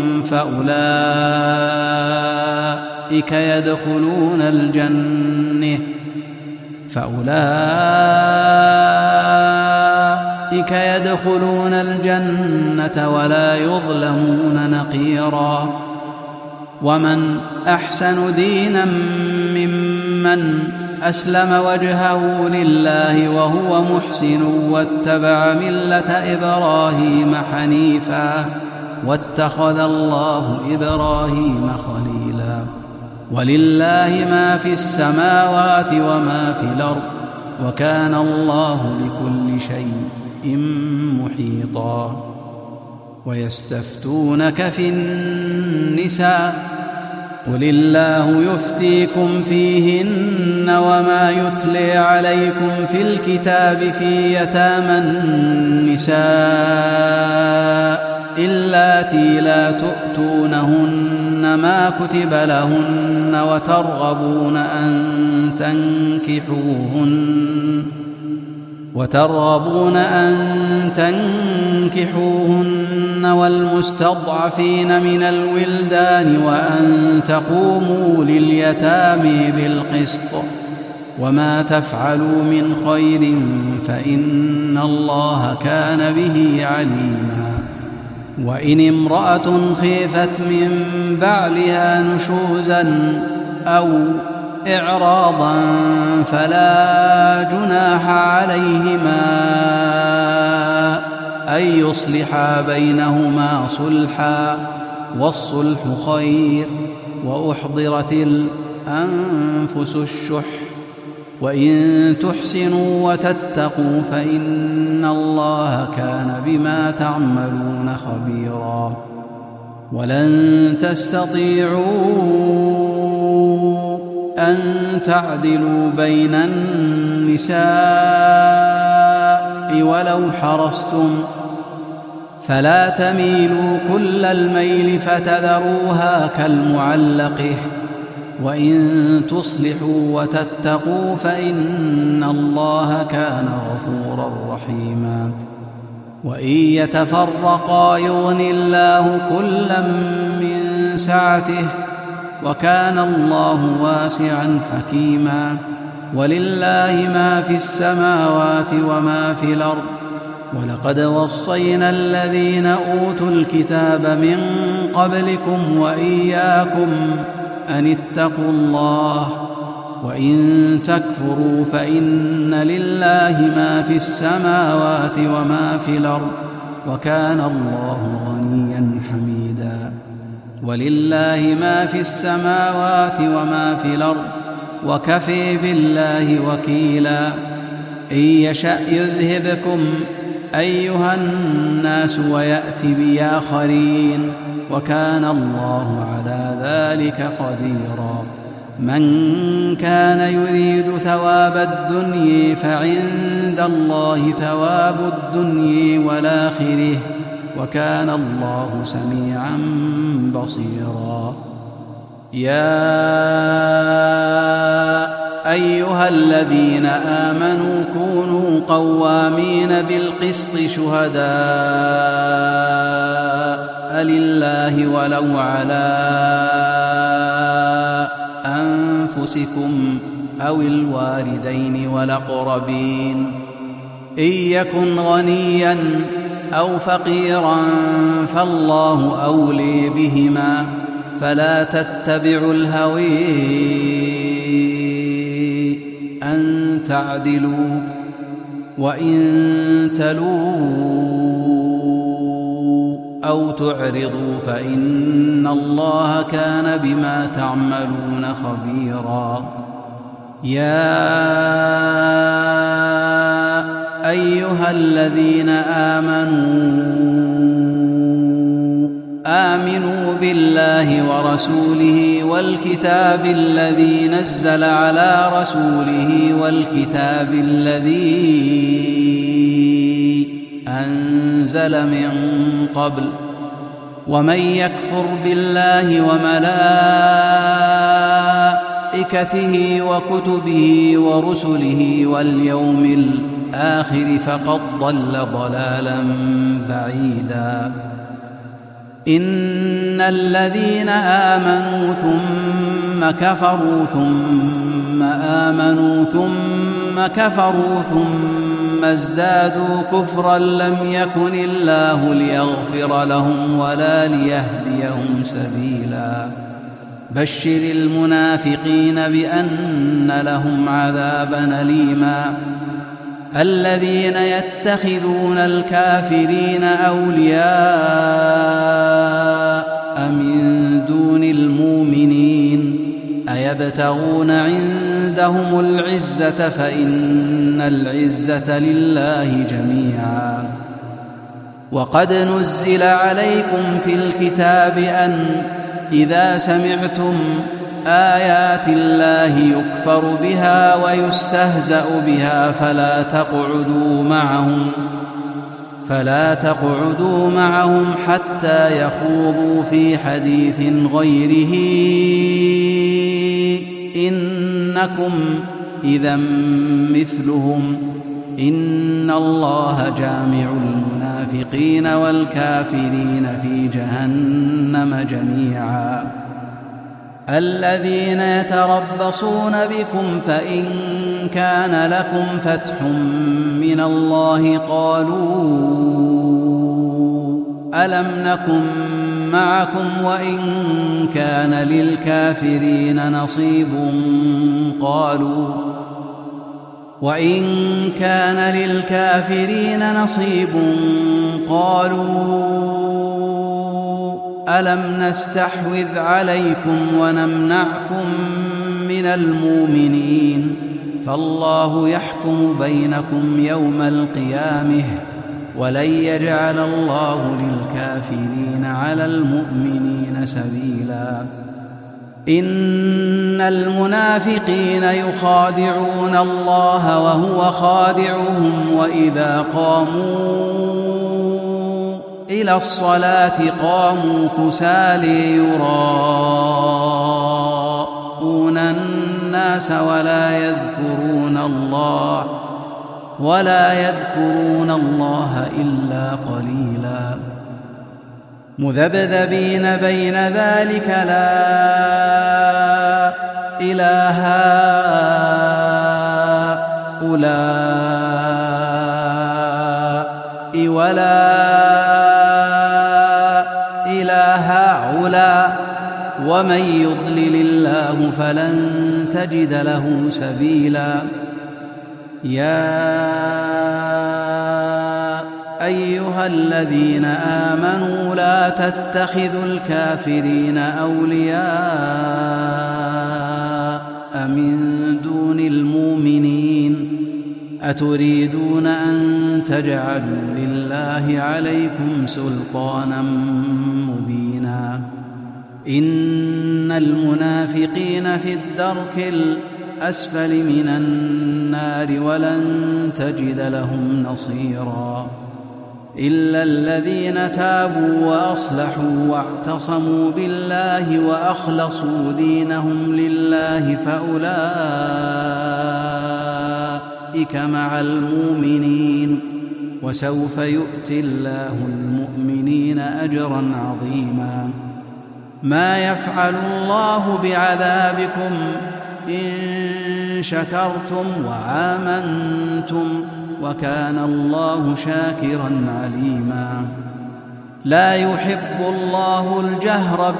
فأولئك يدخلون الجنة ولا يظلمون نقيرا. ومن أحسن دينا ممن أسلم وجهه لله وهو محسن واتبع ملة إبراهيم حنيفا واتخذ الله إبراهيم خليلا. ولله ما في السماوات وما في الأرض وكان الله بكل شيء محيطا. ويستفتونك في النساء قل الله يفتيكم فيهن وما يتلي عليكم في الكتاب في يتامى النساء اللاتي لا تؤتونهن ما كتب لهن وترغبون أن تنكحوهن والمستضعفين من الولدان وأن تقوموا لليتامى بالقسط وما تفعلوا من خير فإن الله كان به عليما. وإن امرأة خيفت من بعلها نشوزا أو إعراضا فلا جناح عليهما أن يصلحا بينهما صلحا والصلح خير وأحضرت الأنفس الشح وإن تحسنوا وتتقوا فإن الله كان بما تعملون خبيرا. ولن تستطيعوا أن تعدلوا بين النساء ولو حرصتم، فلا تميلوا كل الميل فتذروها كالمعلقة، وإن تصلحوا وتتقوا فإن الله كان غفورا رحيما. وإن يتفرقا يغن الله كلا من سعته، وكان الله واسعا حكيما. ولله ما في السماوات وما في الأرض، ولقد وصينا الذين أوتوا الكتاب من قبلكم وإياكم أن اتقوا الله، وإن تكفروا فإن لله ما في السماوات وما في الأرض، وكان الله غنيا حميدا. ولله ما في السماوات وما في الأرض، وكفى بالله وكيلا. إن يشأ يذهبكم أيها الناس ويأت بآخرين، وكان الله على ذلك قديرا. من كان يريد ثواب الدنيا فعند الله ثواب الدنيا والآخرة، وكان الله سميعا بصيرا. يا أيها الذين آمنوا كونوا قوامين بالقسط شهداء لله ولو على أنفسكم أو الوالدين والأقربين، إن يكن غنيا أو فقيرا فالله أولي بهما، فلا تتبعوا الهوى أن تعدلوا، وإن تلووا أو تعرضوا فإن الله كان بما تعملون خبيرا. يا أيها الذين آمنوا بالله ورسوله والكتاب الذي نزل على رسوله والكتاب الذي أنزل من قبل، ومن يكفر بالله وملائكته وكتبه ورسله واليوم الآخر فقد ضل ضلالا بعيدا. إن الذين آمنوا ثم كفروا ثم آمنوا ثم كفروا ثم ازدادوا كفرا لم يكن الله ليغفر لهم ولا ليهديهم سبيلا. بشر المنافقين بأن لهم عذابا أليما. الذين يتخذون الكافرين أولياء من دون المؤمنين أيبتغون عندهم العزة فإن العزة لله جميعا. وقد نزل عليكم في الكتاب أن إذا سمعتم آيات الله يكفر بها ويستهزأ بها فلا تقعدوا معهم حتى يخوضوا في حديث غيره إنكم إذا مثلهم. إن الله جامع المنافقين والكافرين في جهنم جميعا. الذين يتربصون بكم فإن كان لكم فتح من الله قالوا ألم نكن معكم وإن كان للكافرين نصيب قالوا ألم نستحوذ عليكم ونمنعكم من المؤمنين فالله يحكم بينكم يوم القيامة ولن يجعل الله للكافرين على المؤمنين سبيلا إن المنافقين يخادعون الله وهو خادعهم وإذا قاموا إلى الصلاة قاموا كسالى يراءون الناس ولا يذكرون الله إلا قليلا مذبذبين بين ذلك لا إله هؤلاء ولا إله هؤلاء ومن يضلل الله فلن تجد له سبيلا يا أيها الذين آمنوا لا تتخذوا الكافرين أولياء من دون المؤمنين أتريدون أن تجعلوا لله عليكم سلطانا مبينا إن المنافقين في الدرك الأسفل من النار ولن تجد لهم نصيرا إلا الذين تابوا وأصلحوا واعتصموا بالله وأخلصوا دينهم لله فأولئك مع المؤمنين وسوف يؤتي الله المؤمنين أجرا عظيما ما يفعل الله بعذابكم إن شكرتم وآمنتم وكان الله شاكرا عليما لا يحب الله الجهر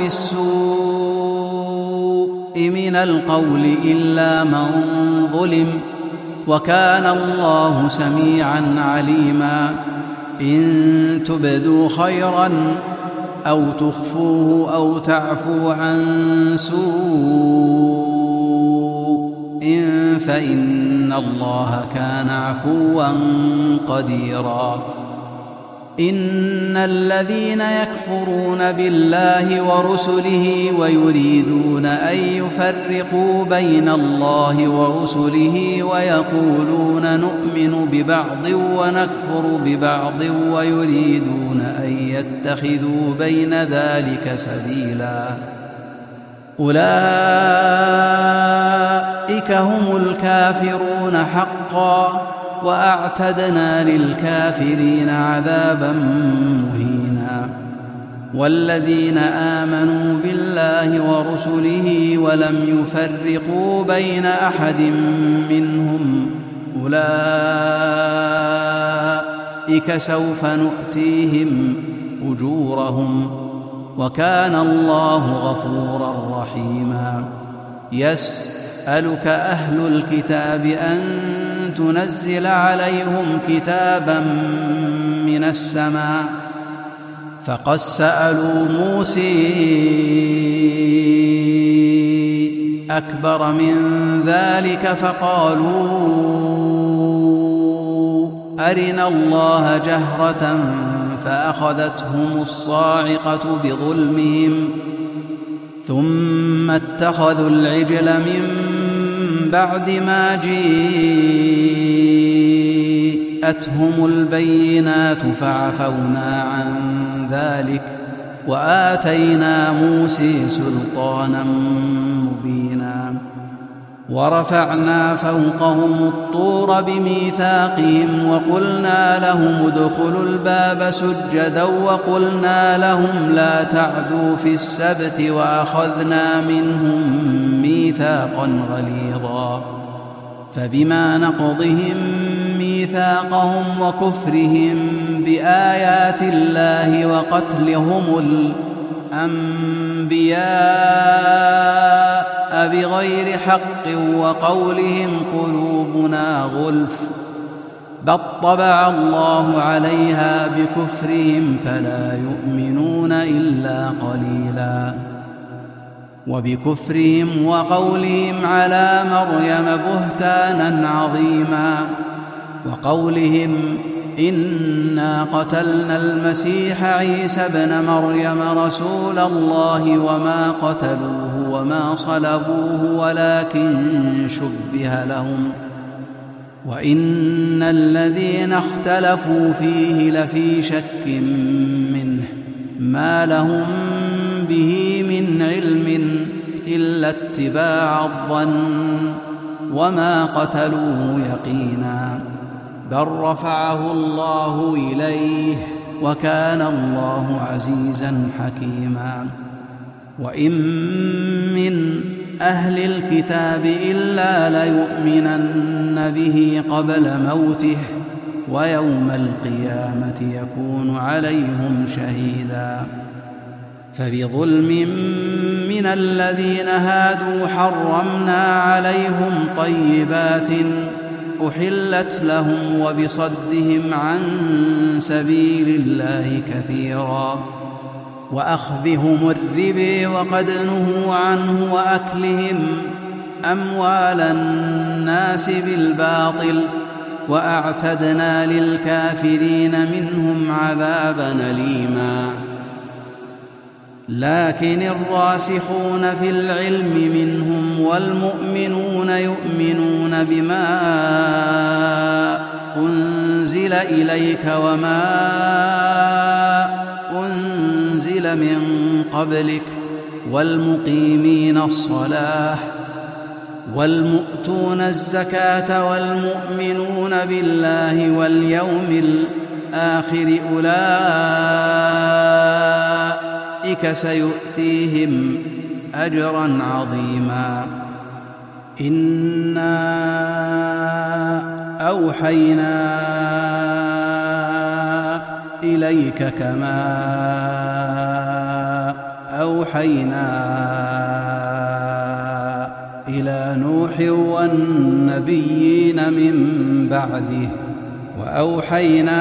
بالسوء من القول إلا من ظلم وكان الله سميعا عليما إن تبدوا خيرا أو تخفوه أو تعفو عن سوء فإن الله كان عفوا قديرا إن الذين يكفرون بالله ورسله ويريدون أن يفرقوا بين الله ورسله ويقولون نؤمن ببعض ونكفر ببعض ويريدون أن يتخذوا بين ذلك سبيلا أولئك هم الكافرون حقا وأعتدنا للكافرين عذابا مهينا والذين آمنوا بالله ورسله ولم يفرقوا بين أحد منهم أولئك سوف نؤتيهم أجورهم وكان الله غفورا رحيما يسألك أهل الكتاب أن تنزل عليهم كتابا من السماء فقد سألوا موسى أكبر من ذلك فقالوا أرنا الله جهرة فأخذتهم الصاعقة بظلمهم ثم اتخذوا العجل من بعد ما جاءتهم البينات فعفونا عن ذلك وآتينا موسى سلطانا مبينا ورفعنا فوقهم الطور بميثاقهم وقلنا لهم ادخلوا الباب سجدا وقلنا لهم لا تعدوا في السبت وأخذنا منهم ميثاقا غليظا فبما نقضهم ميثاقهم وكفرهم بآيات الله وقتلهم الأنبياء بغير حق وقولهم قلوبنا غلف بل طبع الله عليها بكفرهم فلا يؤمنون إلا قليلا وبكفرهم وقولهم على مريم بهتانا عظيما وقولهم إنا قتلنا المسيح عيسى ابن مريم رسول الله وما قتلوه وما صلبوه ولكن شبه لهم وإن الذين اختلفوا فيه لفي شك منه ما لهم به من علم إلا اتباع الظن وما قتلوه يقينا بل رفعه الله إليه وكان الله عزيزا حكيما وإن من أهل الكتاب إلا ليؤمنن به قبل موته ويوم القيامة يكون عليهم شهيدا فبظلم من الذين هادوا حرمنا عليهم طيبات أحلت لهم وبصدهم عن سبيل الله كثيرا وأخذهم الربا وقد نهوا عنه وأكلهم أموال الناس بالباطل وأعتدنا للكافرين منهم عذابا أليما لكن الراسخون في العلم منهم والمؤمنون يؤمنون بما أنزل إليك وما أنزل من قبلك والمقيمين الصلاة والمؤتون الزكاة والمؤمنون بالله واليوم الآخر أولئك سيؤتيهم أجرا عظيما إنا أوحينا إليك كما أوحينا إلى نوح والنبيين من بعده وأوحينا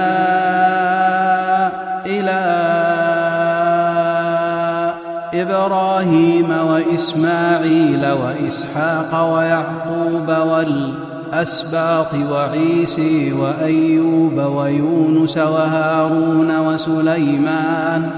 إلى إبراهيم وإسماعيل وإسحاق ويعقوب والأسباط وعيسى وأيوب ويونس وهارون وسليمان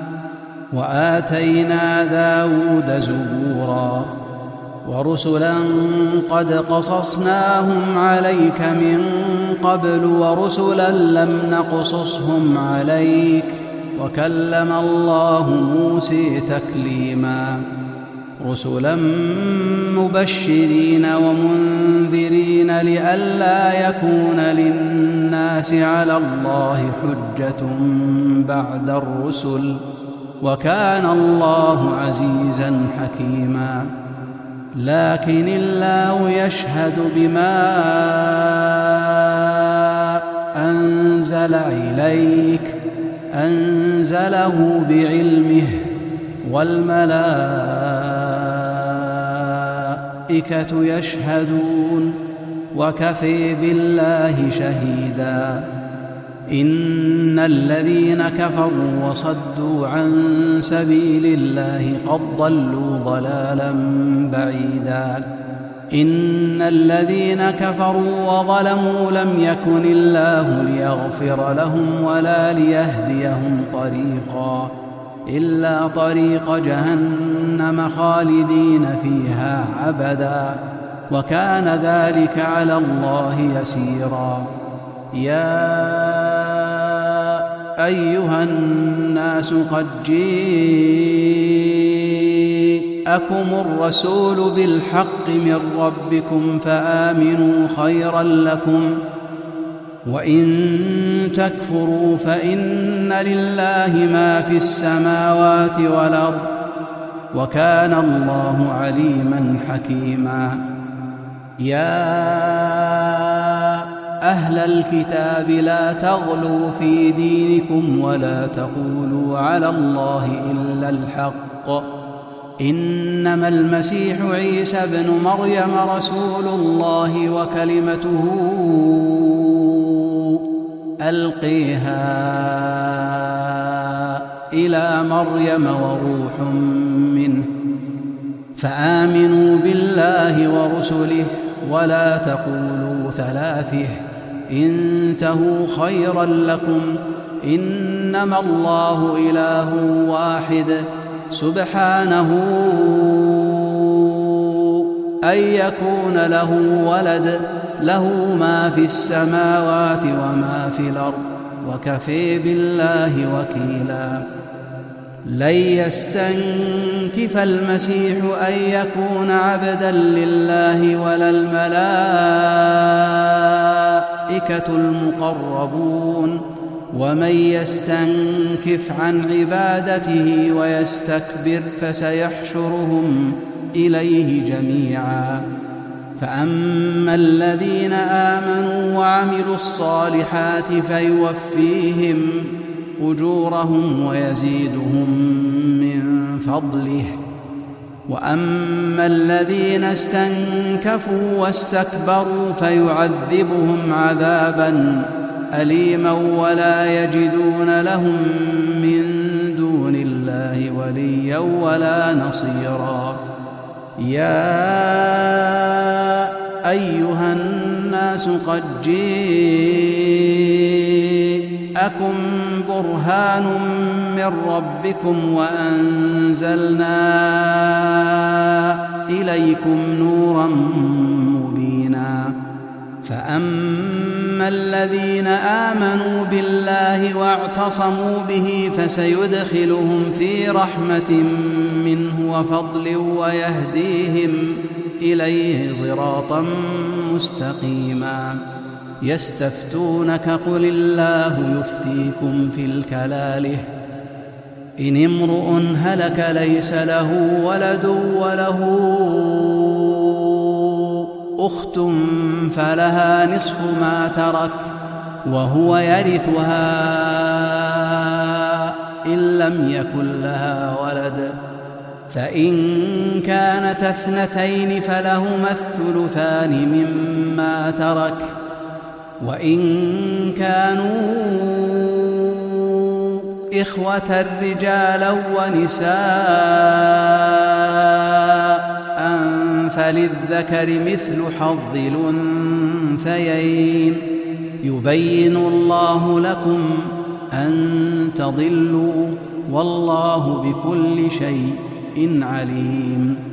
وآتينا داود زبورا ورسلا قد قصصناهم عليك من قبل ورسلا لم نقصصهم عليك وكلم الله موسى تكليما رسلا مبشرين ومنذرين لئلا يكون للناس على الله حجة بعد الرسل وكان الله عزيزا حكيما لكن الله يشهد بما أنزل إليك أنزله بعلمه والملائكة يشهدون وكفى بالله شهيدا إن الذين كفروا وصدوا عن سبيل الله قد ضلوا ضلالا بعيدا إن الذين كفروا وظلموا لم يكن الله ليغفر لهم ولا ليهديهم طريقا إلا طريق جهنم خالدين فيها أبدا وكان ذلك على الله يسيرا يا أيها الناس قد جاءكم الرسول بالحق من ربكم فآمنوا خيرا لكم وإن تكفروا فإن لله ما في السماوات والأرض وكان الله عليما حكيما يا أهل الكتاب لا تغلوا في دينكم ولا تقولوا على الله إلا الحق إنما المسيح عيسى ابن مريم رسول الله وكلمته ألقيها إلى مريم وروح منه فآمنوا بالله ورسله ولا تقولوا ثلاثه انتهوا خيرا لكم، إنما الله إله واحد سبحانه أن يكون له ولد، له ما في السماوات وما في الأرض، وكفى بالله وكيلا. لن يستنكف المسيح أن يكون عبدا لله ولا الملائكة المقربون، ومن يستنكف عن عبادته ويستكبر فسيحشرهم إليه جميعا. فأما الذين آمنوا وعملوا الصالحات فيوفيهم أجورهم ويزيدهم من فضله، وأما الذين استنكفوا واستكبروا فيعذبهم عذابا أليما ولا يجدون لهم من دون الله وليا ولا نصيرا. يا أيها الناس قد جاءكم برهان من ربكم وأنزلنا إليكم نورا مبينا. فأما الذين آمنوا بالله واعتصموا به فسيدخلهم في رحمة منه وفضل ويهديهم إليه صراطا مستقيما. يستفتونك قل الله يفتيكم في الكلالة، إن امرؤ هلك ليس له ولد وله أخت فلها نصف ما ترك وهو يرثها إن لم يكن لها ولد، فإن كانت اثنتين فلهما الثلثان مما ترك، وإن كانوا إخوة رجالا ونساء فللذكر مثل حظ الأنثيين، يبين الله لكم أن تضلوا والله بكل شيء عليم.